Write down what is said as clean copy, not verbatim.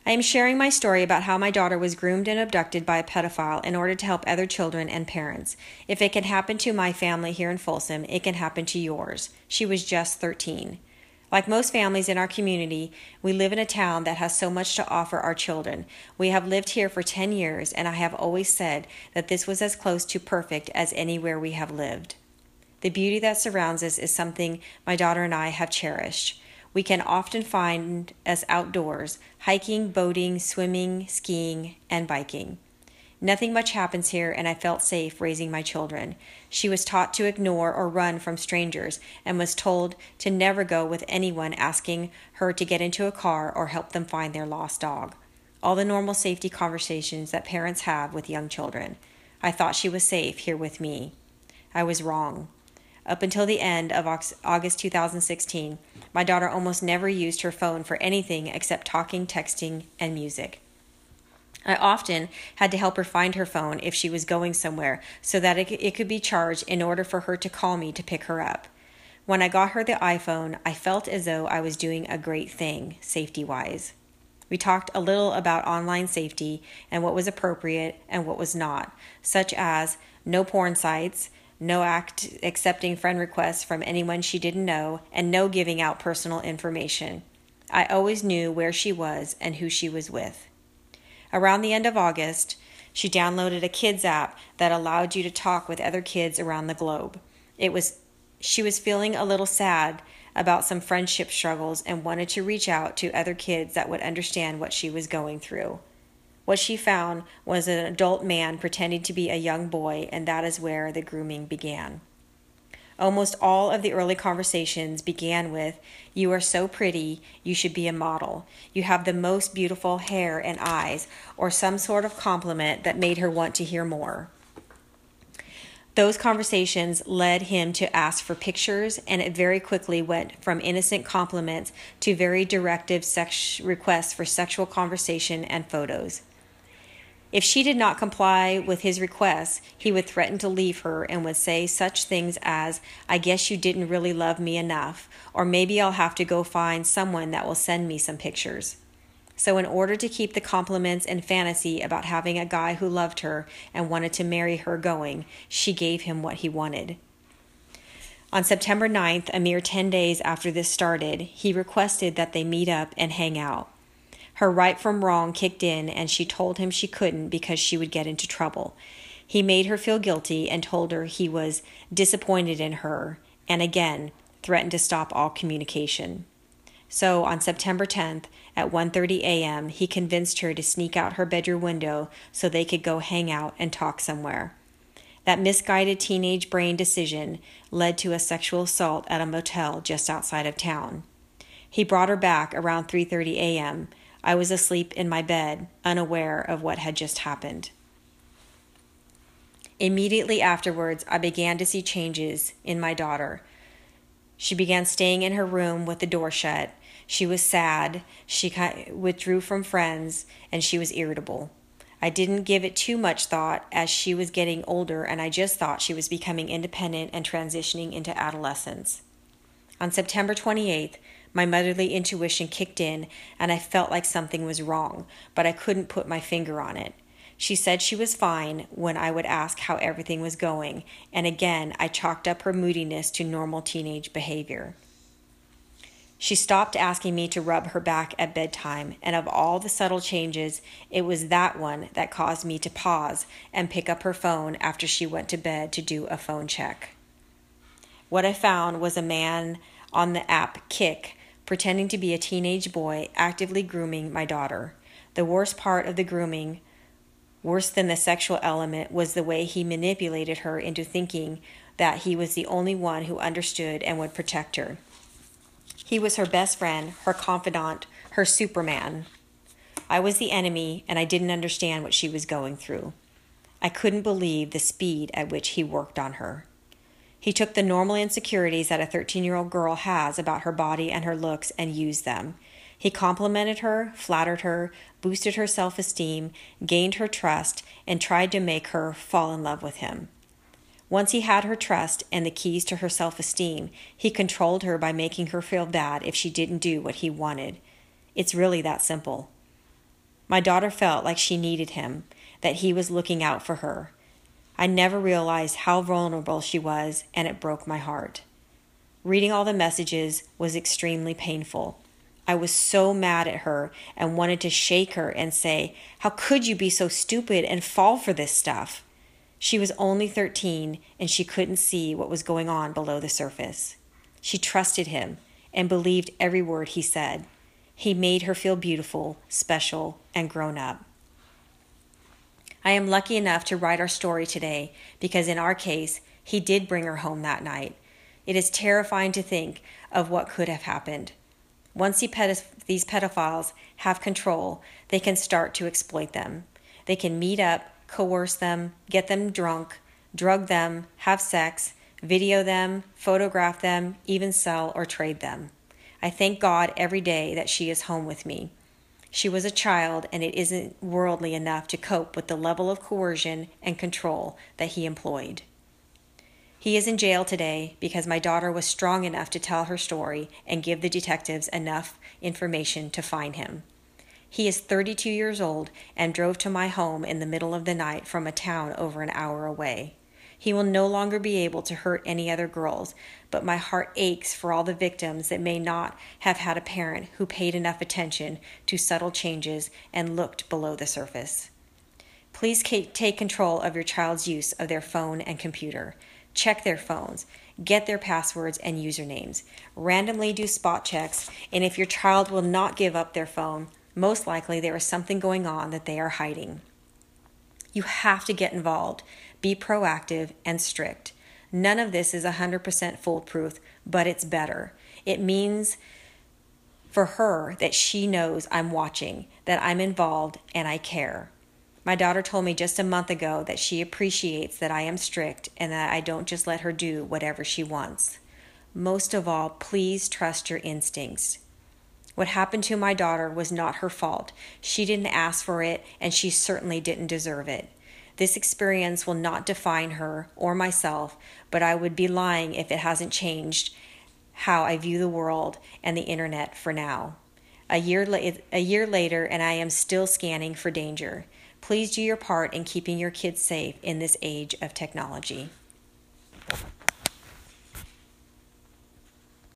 I am sharing my story about how my daughter was groomed and abducted by a pedophile in order to help other children and parents. If it can happen to my family here in Folsom, it can happen to yours. She was just 13. Like most families in our community, we live in a town that has so much to offer our children. We have lived here for 10 years, and I have always said that this was as close to perfect as anywhere we have lived. The beauty that surrounds us is something my daughter and I have cherished. We can often find us outdoors, hiking, boating, swimming, skiing, and biking. Nothing much happens here, and I felt safe raising my children. She was taught to ignore or run from strangers and was told to never go with anyone asking her to get into a car or help them find their lost dog. All the normal safety conversations that parents have with young children. I thought she was safe here with me. I was wrong. Up until the end of August 2016, my daughter almost never used her phone for anything except talking, texting, and music. I often had to help her find her phone if she was going somewhere so that it could be charged in order for her to call me to pick her up. When I got her the iPhone, I felt as though I was doing a great thing, safety-wise. We talked a little about online safety and what was appropriate and what was not, such as no porn sites, no accepting friend requests from anyone she didn't know, and no giving out personal information. I always knew where she was and who she was with. Around the end of August, she downloaded a kids app that allowed you to talk with other kids around the globe. She was feeling a little sad about some friendship struggles and wanted to reach out to other kids that would understand what she was going through. What she found was an adult man pretending to be a young boy, and that is where the grooming began. Almost all of the early conversations began with, "You are so pretty, you should be a model. You have the most beautiful hair and eyes," or some sort of compliment that made her want to hear more. Those conversations led him to ask for pictures, and it very quickly went from innocent compliments to very directive requests for sexual conversation and photos. If she did not comply with his requests, he would threaten to leave her and would say such things as, "I guess you didn't really love me enough," or "maybe I'll have to go find someone that will send me some pictures." So in order to keep the compliments and fantasy about having a guy who loved her and wanted to marry her going, she gave him what he wanted. On September 9th, a mere 10 days after this started, he requested that they meet up and hang out. Her right from wrong kicked in, and she told him she couldn't because she would get into trouble. He made her feel guilty and told her he was disappointed in her, and again threatened to stop all communication. So on September 10th at 1:30 a.m., he convinced her to sneak out her bedroom window so they could go hang out and talk somewhere. That misguided teenage brain decision led to a sexual assault at a motel just outside of town. He brought her back around 3:30 a.m., I was asleep in my bed, unaware of what had just happened. Immediately afterwards, I began to see changes in my daughter. She began staying in her room with the door shut. She was sad, she withdrew from friends, and she was irritable. I didn't give it too much thought as she was getting older, and I just thought she was becoming independent and transitioning into adolescence. On September 28th, my motherly intuition kicked in, and I felt like something was wrong, but I couldn't put my finger on it. She said she was fine when I would ask how everything was going, and again, I chalked up her moodiness to normal teenage behavior. She stopped asking me to rub her back at bedtime, and of all the subtle changes, it was that one that caused me to pause and pick up her phone after she went to bed to do a phone check. What I found was a man on the app Kik, pretending to be a teenage boy, actively grooming my daughter. The worst part of the grooming, worse than the sexual element, was the way he manipulated her into thinking that he was the only one who understood and would protect her. He was her best friend, her confidant, her Superman. I was the enemy, and I didn't understand what she was going through. I couldn't believe the speed at which he worked on her. He took the normal insecurities that a 13-year-old girl has about her body and her looks and used them. He complimented her, flattered her, boosted her self-esteem, gained her trust, and tried to make her fall in love with him. Once he had her trust and the keys to her self-esteem, he controlled her by making her feel bad if she didn't do what he wanted. It's really that simple. My daughter felt like she needed him, that he was looking out for her. I never realized how vulnerable she was, and it broke my heart. Reading all the messages was extremely painful. I was so mad at her and wanted to shake her and say, "How could you be so stupid and fall for this stuff?" She was only 13 and she couldn't see what was going on below the surface. She trusted him and believed every word he said. He made her feel beautiful, special, and grown up. I am lucky enough to write our story today because in our case, he did bring her home that night. It is terrifying to think of what could have happened. Once these pedophiles have control, they can start to exploit them. They can meet up, coerce them, get them drunk, drug them, have sex, video them, photograph them, even sell or trade them. I thank God every day that she is home with me. She was a child, and it isn't worldly enough to cope with the level of coercion and control that he employed. He is in jail today because my daughter was strong enough to tell her story and give the detectives enough information to find him. He is 32 years old and drove to my home in the middle of the night from a town over an hour away. He will no longer be able to hurt any other girls, but my heart aches for all the victims that may not have had a parent who paid enough attention to subtle changes and looked below the surface. Please take control of your child's use of their phone and computer. Check their phones. Get their passwords and usernames. Randomly do spot checks, and if your child will not give up their phone, most likely there is something going on that they are hiding. You have to get involved. Be proactive and strict. None of this is 100% foolproof, but it's better. It means for her that she knows I'm watching, that I'm involved, and I care. My daughter told me just a month ago that she appreciates that I am strict and that I don't just let her do whatever she wants. Most of all, please trust your instincts. What happened to my daughter was not her fault. She didn't ask for it, and she certainly didn't deserve it. This experience will not define her or myself, but I would be lying if it hasn't changed how I view the world and the internet for now. A year later, and I am still scanning for danger. Please do your part in keeping your kids safe in this age of technology.